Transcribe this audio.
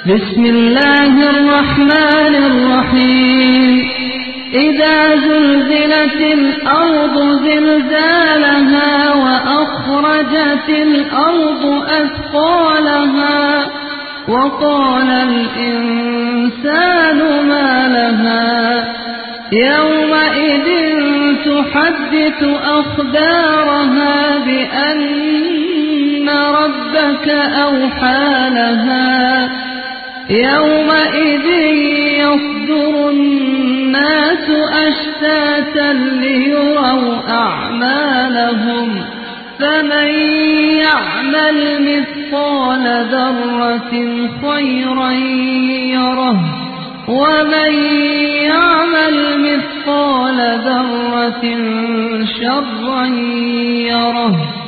بسم الله الرحمن الرحيم إذا زلزلت الأرض زلزالها وأخرجت الأرض أثقالها وقال الإنسان ما لها يومئذ تحدث أخبارها بأن ربك أوحى لها يومئذ يصدر الناس أشتاتا ليروا أعمالهم فمن يعمل مثقال ذرة خيرا يره ومن يعمل مثقال ذرة شرا يره